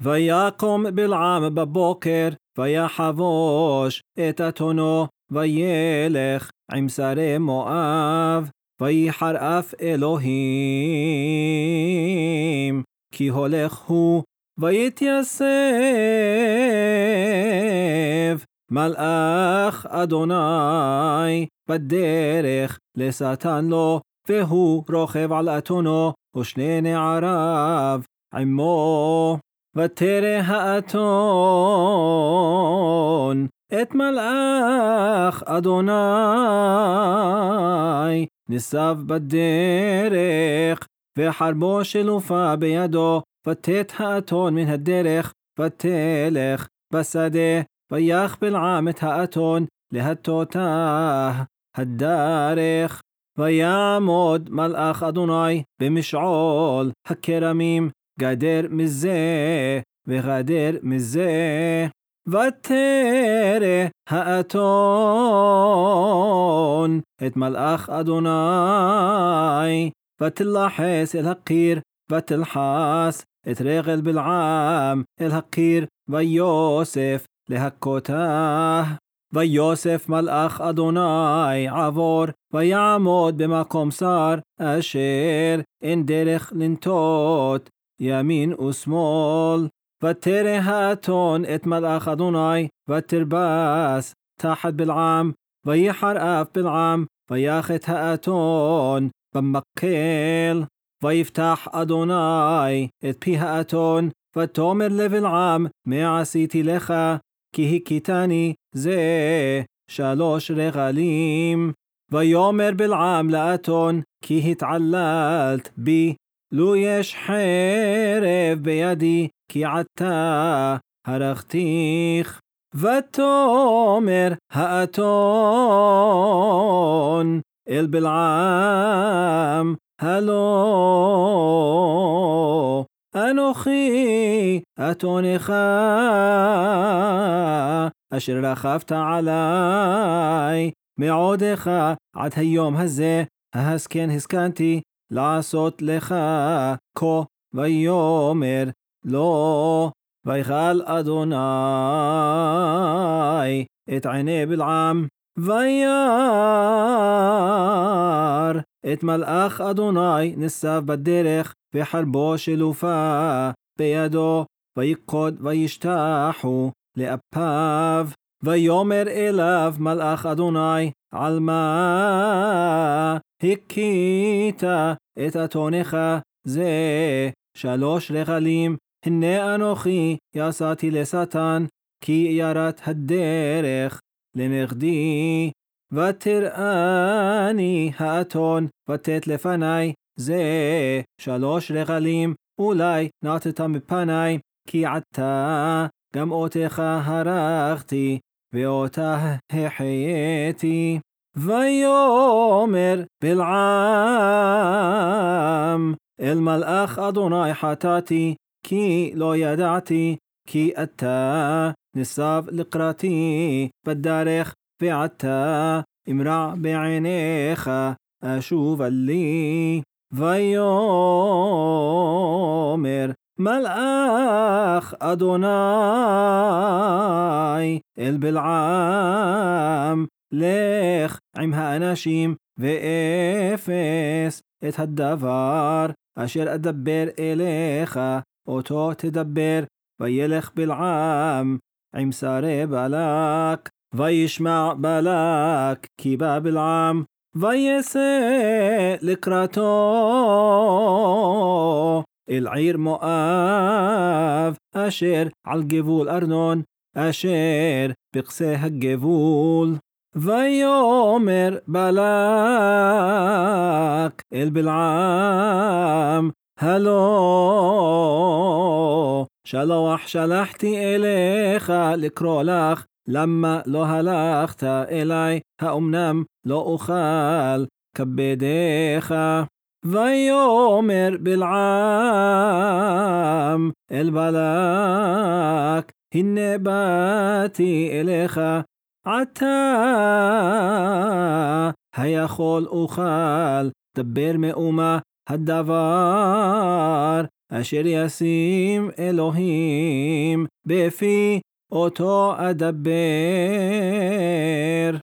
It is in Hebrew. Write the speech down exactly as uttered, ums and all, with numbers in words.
ויקום בלעם בבוקר, ויחבוש את אתונו, וילך עם שרי מואב, ויחר אף אלוהים, כי הולך הוא, ויתייסב מלאך אדוני בדרך לשטן לו, והוא רוכב על אתונו, ושני נעריו עמו. ותרא האתון את מלאך אדוני ניסב בדרך, וחרבו שלופה בידו, ותט האתון מן הדרך, ותלך בשדה, ויח בלעם את האתון להטותה הדרך. ויעמוד מלאך אדוני במשעול הכרמים, גדר מזה וגדר מזה. ותרא האתון את מלאך אדוני, ותלחס אל הקיר, ותלחס את רגל בלעם אל הקיר, ויוסף להכותה. ויוסף מלאך אדוני עבור, ויעמוד במקום שר, אשר אין דרך לנטות ימין ושמאל. ותרא האתון את מלאך אדוני, ותרבס תחת בלעם, ויחר אף בלעם, ויח את האתון במקל. ויפתח אדוני את פי האתון, ותאמר לבלעם, מה עשיתי לך? כי הכיתני זה שלוש רגלים. ויאמר בלעם לאתון, כי התעללת בי, לו יש חרב בידי, כי עתה הרגתיך. ותאמר האתון אל בלעם, הלא אנוכי אתונך, אשר רכבת עלי מעודך עד היום הזה, ההסכן הסכנתי לעשות לך כה. ויאמר לא. ויחל אדוני את עיני בלעם, וירא את מלאך אדוני ניסב בדרך, וחרבו שלופה בידו, ויקוד וישתחו לאפיו. ויאמר אליו מלאך אדוני, על מה הכית את אתונך? זה שלוש רגלים. הנה אנוכי יצאתי לשטן, כי יראת הדרך לנגדי. ותראני האתון, ותת לפני, זה שלוש רגלים. אולי נטת מפני, כי עתה גם אותך הרגתי, ואותה החייתי. ויאמר בלעם אל מלאך אדוני, חטאתי, כי לא ידעתי, כי אתה ניסב לקראתי בדרך, ועתה אמרע בעיניך אשוב לי. ויאמר מלאך אדוני אל בלעם, לך עם האנשים ואפס את הדבר אשר אדבר אליך, אותו תדבר. וילך בלעם עם שרי בלק, וישמע בלק כי בא בלעם, ויצא לקראתו אל עיר מואב, אשר על גבול ארנון, אשר בקצה הגבול. ויאמר בלק אל בלעם, הלא שלוח שלחתי אליך לקרוא לך, למה לא הלכת אלי? האמנם לא אוכל כבדך? ויאמר בלעם אל בלק, הנה באתי אליך, עתה היכול אוכל דבר מאומה הדבר אשר ישים אלוהים בפי אותו אדבר.